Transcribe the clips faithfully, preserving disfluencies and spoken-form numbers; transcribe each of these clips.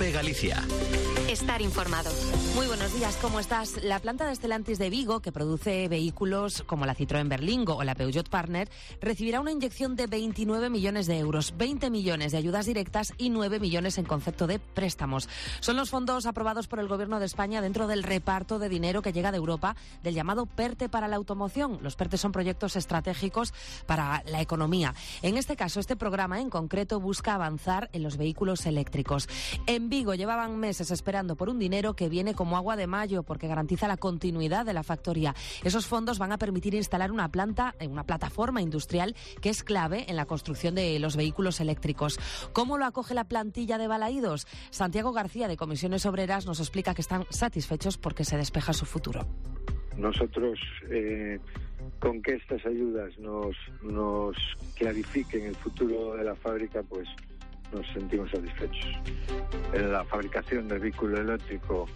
COPE Galicia. Estar informado. Muy buenos días, ¿cómo estás? La planta de Stellantis de Vigo, que produce vehículos como la Citroën Berlingo o la Peugeot Partner, recibirá una inyección de veintinueve millones de euros, veinte millones de ayudas directas y nueve millones en concepto de préstamos. Son los fondos aprobados por el Gobierno de España dentro del reparto de dinero que llega de Europa del llamado PERTE para la automoción. Los PERTE son proyectos estratégicos para la economía. En este caso, este programa en concreto busca avanzar en los vehículos eléctricos. En Vigo llevaban meses esperando por un dinero que viene como agua de mayo porque garantiza la continuidad de la factoría. Esos fondos van a permitir instalar una planta, una plataforma industrial que es clave en la construcción de los vehículos eléctricos. ¿Cómo lo acoge la plantilla de Balaídos? Santiago García, de Comisiones Obreras, nos explica que están satisfechos porque se despeja su futuro. Nosotros, eh, con que estas ayudas nos, nos clarifiquen el futuro de la fábrica, pues nos sentimos satisfechos. La fabricación del vehículo eléctrico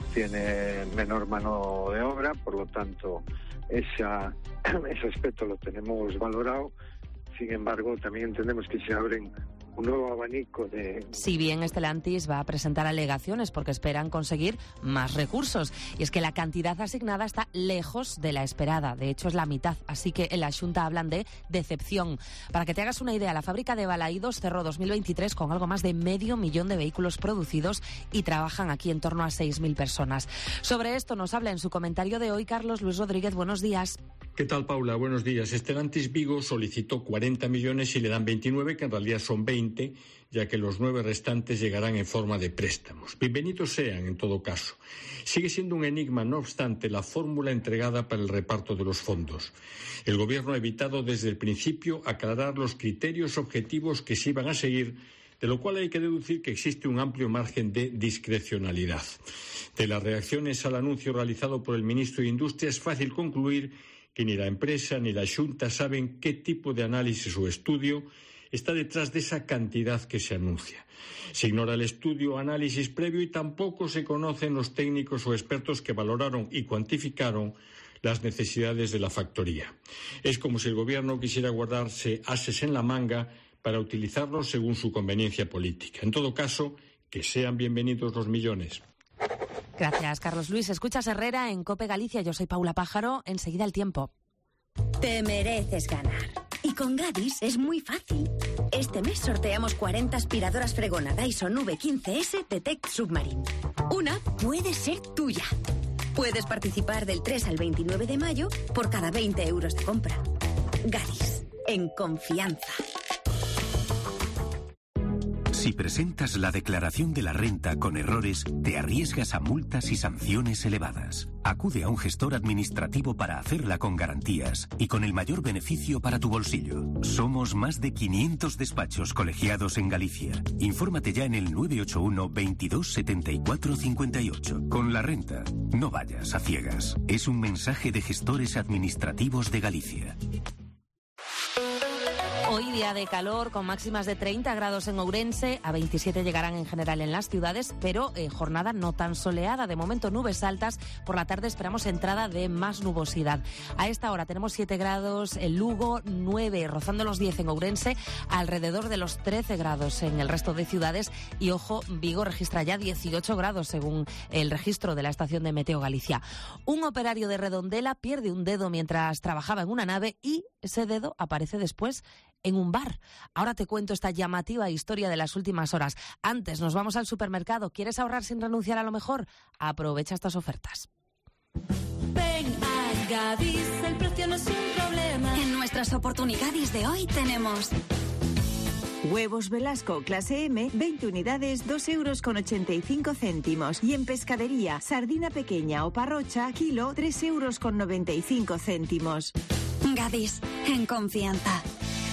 tiene menor mano de obra, por lo tanto esa, ese aspecto lo tenemos valorado. Sin embargo, también entendemos que se abren un nuevo abanico de... Si bien Stellantis va a presentar alegaciones porque esperan conseguir más recursos. Y es que la cantidad asignada está lejos de la esperada. De hecho, es la mitad. Así que en la Xunta hablan de decepción. Para que te hagas una idea, la fábrica de Balaídos cerró dos mil veintitrés con algo más de medio millón de vehículos producidos y trabajan aquí en torno a seis mil personas. Sobre esto nos habla en su comentario de hoy Carlos Luis Rodríguez. Buenos días. ¿Qué tal, Paula? Buenos días. Stellantis Vigo solicitó cuarenta millones y le dan veintinueve, que en realidad son veinte, ya que los nueve restantes llegarán en forma de préstamos. Bienvenidos sean, en todo caso. Sigue siendo un enigma, no obstante, la fórmula entregada para el reparto de los fondos. El Gobierno ha evitado desde el principio aclarar los criterios objetivos que se iban a seguir, de lo cual hay que deducir que existe un amplio margen de discrecionalidad. De las reacciones al anuncio realizado por el ministro de Industria es fácil concluir que ni la empresa ni la Xunta saben qué tipo de análisis o estudio está detrás de esa cantidad que se anuncia. Se ignora el estudio o análisis previo y tampoco se conocen los técnicos o expertos que valoraron y cuantificaron las necesidades de la factoría. Es como si el Gobierno quisiera guardarse ases en la manga para utilizarlos según su conveniencia política. En todo caso, que sean bienvenidos los millones. Gracias, Carlos Luis. Escuchas Herrera en COPE Galicia. Yo soy Paula Pájaro. Enseguida el tiempo. Te mereces ganar. Y con Gadis es muy fácil. Este mes sorteamos cuarenta aspiradoras Fregona Dyson V quince ese Detect Submarine. Una puede ser tuya. Puedes participar del tres al veintinueve de mayo por cada veinte euros de compra. Gadis, en confianza. Si presentas la declaración de la renta con errores, te arriesgas a multas y sanciones elevadas. Acude a un gestor administrativo para hacerla con garantías y con el mayor beneficio para tu bolsillo. Somos más de quinientos despachos colegiados en Galicia. Infórmate ya en el nueve ocho uno, veintidós, setenta y cuatro, cincuenta y ocho. Con la renta, no vayas a ciegas. Es un mensaje de gestores administrativos de Galicia. Hoy día de calor con máximas de treinta grados en Ourense, a veintisiete llegarán en general en las ciudades, pero eh, jornada no tan soleada. De momento nubes altas, por la tarde esperamos entrada de más nubosidad. A esta hora tenemos siete grados en Lugo, nueve, rozando los diez en Ourense, alrededor de los trece grados en el resto de ciudades y ojo, Vigo registra ya dieciocho grados según el registro de la estación de Meteo Galicia. Un operario de Redondela pierde un dedo mientras trabajaba en una nave y ese dedo aparece después en un bar. Ahora te cuento esta llamativa historia de las últimas horas. Antes nos vamos al supermercado. ¿Quieres ahorrar sin renunciar a lo mejor? Aprovecha estas ofertas. Ven a Gadis, el precio no es un problema. En nuestras oportunidades de hoy tenemos... Huevos Velasco clase M, veinte unidades, dos euros con ochenta y cinco céntimos. Y en pescadería, sardina pequeña o parrocha, kilo, tres euros con noventa y cinco céntimos. Gadis, en confianza.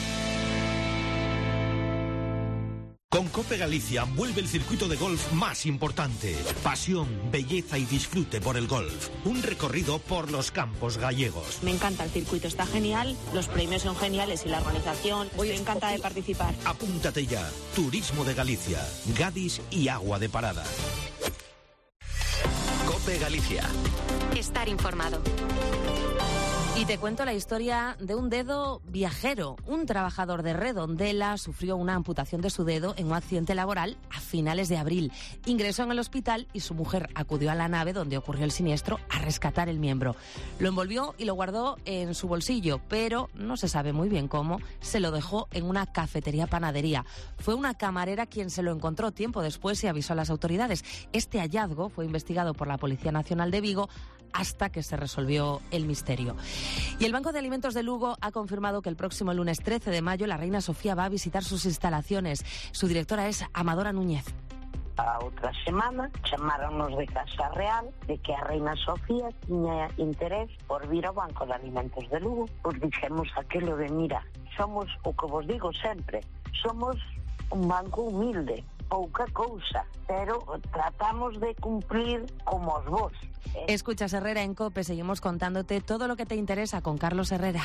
Con COPE Galicia vuelve el circuito de golf más importante. Pasión, belleza y disfrute por el golf. Un recorrido por los campos gallegos. Me encanta el circuito, está genial, los premios son geniales y la organización. Estoy encantada de participar. Apúntate ya. Turismo de Galicia, Gadis y Agua de Parada. COPE Galicia. Estar informado. Y te cuento la historia de un dedo viajero. Un trabajador de Redondela sufrió una amputación de su dedo en un accidente laboral a finales de abril. Ingresó en el hospital y su mujer acudió a la nave donde ocurrió el siniestro a rescatar el miembro. Lo envolvió y lo guardó en su bolsillo, pero no se sabe muy bien cómo, se lo dejó en una cafetería-panadería. Fue una camarera quien se lo encontró tiempo después y avisó a las autoridades. Este hallazgo fue investigado por la Policía Nacional de Vigo hasta que se resolvió el misterio. Y el Banco de Alimentos de Lugo ha confirmado que el próximo lunes trece de mayo la reina Sofía va a visitar sus instalaciones. Su directora es Amadora Núñez. A outra semana chamáronos de Casa Real de que a reina Sofía tiña interés por vir ao Banco de Alimentos de Lugo. Pois dixemos aquilo de, mira, somos, o que vos digo sempre, somos un banco humilde, pouca cousa, pero tratamos de cumplir como os vos. Escuchas Herrera en COPE, seguimos contándote todo lo que te interesa con Carlos Herrera.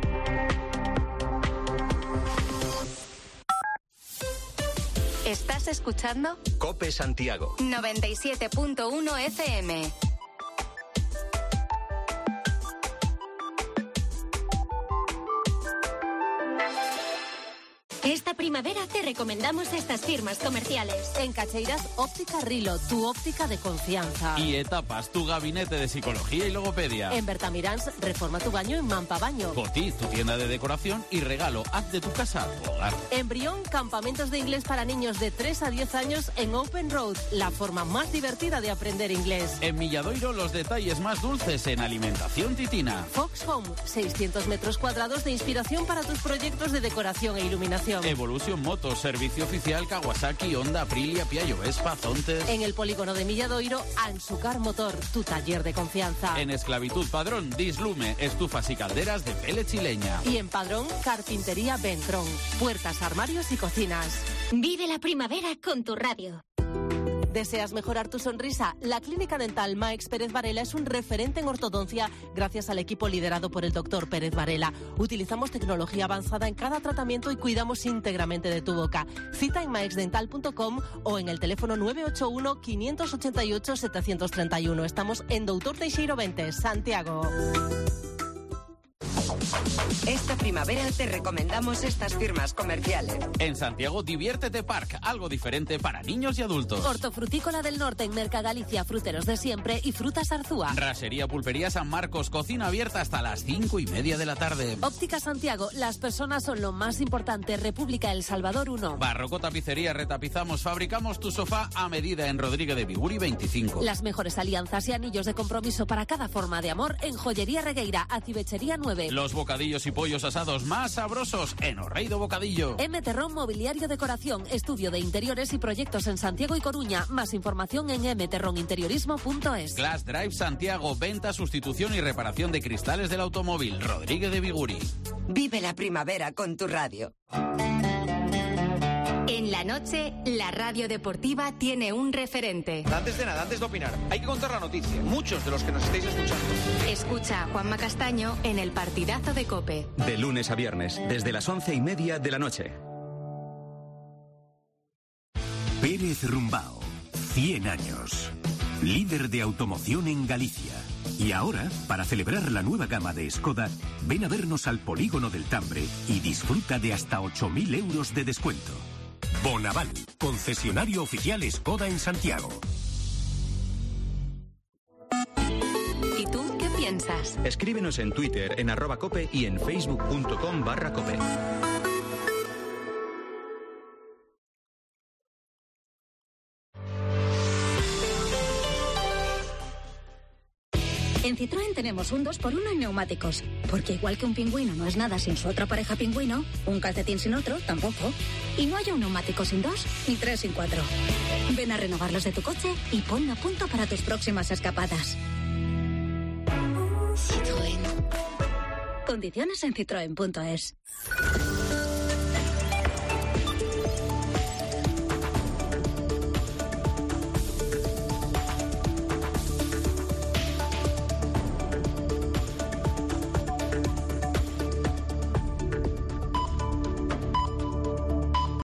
¿Estás escuchando? COPE Santiago. noventa y siete punto uno F M. Esta primavera te recomendamos estas firmas comerciales. En Cacheiras, Óptica Rilo, tu óptica de confianza. Y Etapas, tu gabinete de psicología y logopedia. En Bertamirans, reforma tu baño en Mampa Baño. Cotis, tu tienda de decoración y regalo, haz de tu casa tu hogar. En Brión, campamentos de inglés para niños de tres a diez años en Open Road, la forma más divertida de aprender inglés. En Milladoiro, los detalles más dulces en alimentación titina. Fox Home, seiscientos metros cuadrados de inspiración para tus proyectos de decoración e iluminación. Evolution Motos, servicio oficial Kawasaki, Honda, Aprilia, Piaggio, Vespa, Zontes. En el polígono de Milladoiro, Ansucar Motor, tu taller de confianza. En Esclavitud Padrón, Dislume, estufas y calderas de pele chileña. Y en Padrón, Carpintería Ventron, puertas, armarios y cocinas. Vive la primavera con tu radio. ¿Deseas mejorar tu sonrisa? La Clínica Dental Max Pérez Varela es un referente en ortodoncia gracias al equipo liderado por el doctor Pérez Varela. Utilizamos tecnología avanzada en cada tratamiento y cuidamos íntegramente de tu boca. Cita en max dental punto com o en el teléfono nueve ocho uno, cinco ocho ocho, siete tres uno. Estamos en Doutor Teixeiro veinte, Santiago. Esta primavera te recomendamos estas firmas comerciales. En Santiago, Diviértete Park, algo diferente para niños y adultos. Hortofrutícola del Norte en Merca Galicia, fruteros de siempre y frutas Arzúa. Rasería Pulpería San Marcos, cocina abierta hasta las cinco y media de la tarde. Óptica Santiago, las personas son lo más importante. República El Salvador uno. Barroco Tapicería, retapizamos, fabricamos tu sofá a medida en Rodríguez de Biguri veinticinco. Las mejores alianzas y anillos de compromiso para cada forma de amor en Joyería Regueira, Acibechería nueve. Los bocadillos y pollos asados más sabrosos en Orreido Bocadillo. M. Terrón Mobiliario Decoración, estudio de interiores y proyectos en Santiago y Coruña. Más información en m terrón interiorismo punto es. Glass Drive Santiago, venta, sustitución y reparación de cristales del automóvil. Rodríguez de Biguri. Vive la primavera con tu radio. En la noche, la radio deportiva tiene un referente. Antes de nada, antes de opinar, hay que contar la noticia. Muchos de los que nos estáis escuchando. Escucha a Juanma Castaño en el partidazo de COPE. De lunes a viernes, desde las once y media de la noche. Pérez Rumbao, cien años. Líder de automoción en Galicia. Y ahora, para celebrar la nueva gama de Skoda, ven a vernos al Polígono del Tambre y disfruta de hasta ocho mil euros de descuento. Bonaval, concesionario oficial Skoda en Santiago. ¿Y tú qué piensas? Escríbenos en Twitter en arroba cope y en facebook punto com barra cope. En Citroën tenemos un dos por uno en neumáticos, porque igual que un pingüino no es nada sin su otra pareja pingüino, un calcetín sin otro tampoco. Y no hay un neumático sin dos, ni tres sin cuatro. Ven a renovar los de tu coche y ponlo a punto para tus próximas escapadas. Citroën. Condiciones en citroen punto es.